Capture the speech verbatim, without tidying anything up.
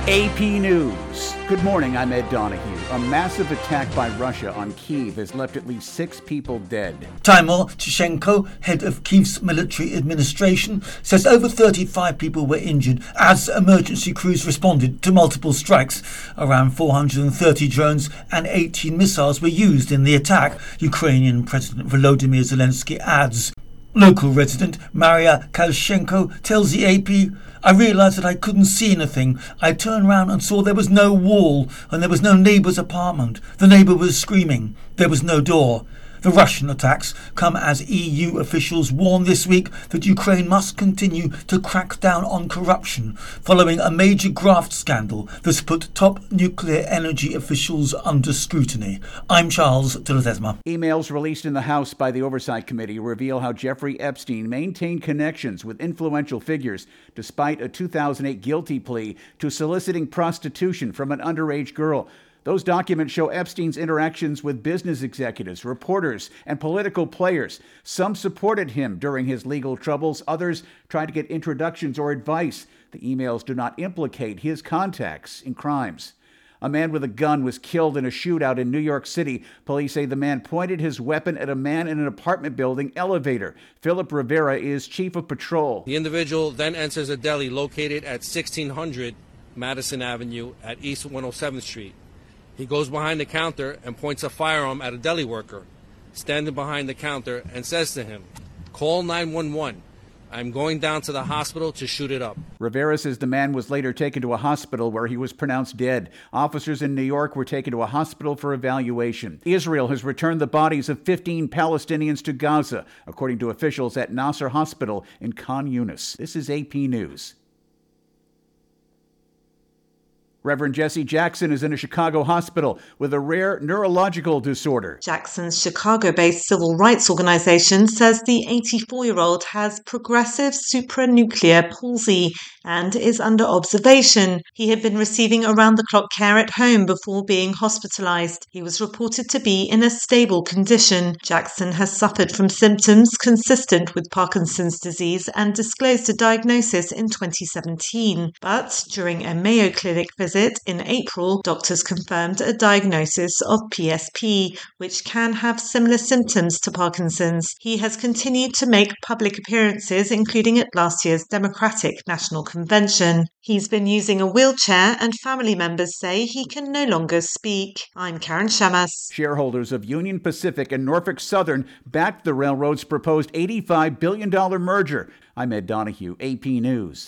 A P News. Good morning, I'm Ed Donahue. A massive attack by Russia on Kyiv has left at least six people dead. Timur Tishchenko, head of Kyiv's military administration, says over thirty-five people were injured as emergency crews responded to multiple strikes. Around four hundred thirty drones and eighteen missiles were used in the attack, Ukrainian President Volodymyr Zelensky adds. Local resident Maria Kalshenko tells the A P, "I realised that I couldn't see anything. I turned round and saw there was no wall and there was no neighbour's apartment. The neighbour was screaming. There was no door." The Russian attacks come as E U officials warn this week that Ukraine must continue to crack down on corruption following a major graft scandal that's put top nuclear energy officials under scrutiny. I'm Charles de Ledesma. Emails released in the House by the Oversight Committee reveal how Jeffrey Epstein maintained connections with influential figures despite a two thousand eight guilty plea to soliciting prostitution from an underage girl. Those documents show Epstein's interactions with business executives, reporters, and political players. Some supported him during his legal troubles. Others tried to get introductions or advice. The emails do not implicate his contacts in crimes. A man with a gun was killed in a shootout in New York City. Police say the man pointed his weapon at a man in an apartment building elevator. Philip Rivera is chief of patrol. The individual then enters a deli located at sixteen hundred Madison Avenue at East one oh seventh Street. He goes behind the counter and points a firearm at a deli worker standing behind the counter and says to him, "Call nine one one. I'm going down to the hospital to shoot it up." Rivera says the man was later taken to a hospital where he was pronounced dead. Officers in New York were taken to a hospital for evaluation. Israel has returned the bodies of fifteen Palestinians to Gaza, according to officials at Nasser Hospital in Khan Yunis. This is A P News. Reverend Jesse Jackson is in a Chicago hospital with a rare neurological disorder. Jackson's Chicago-based civil rights organization says the eighty-four-year-old has progressive supranuclear palsy and is under observation. He had been receiving around-the-clock care at home before being hospitalized. He was reported to be in a stable condition. Jackson has suffered from symptoms consistent with Parkinson's disease and disclosed a diagnosis in twenty seventeen. But during a Mayo Clinic visit in April, doctors confirmed a diagnosis of P S P, which can have similar symptoms to Parkinson's. He has continued to make public appearances, including at last year's Democratic National Convention. He's been using a wheelchair, and family members say he can no longer speak. I'm Karen Shamas. Shareholders of Union Pacific and Norfolk Southern backed the railroad's proposed eighty-five billion dollars merger. I'm Ed Donahue, A P News.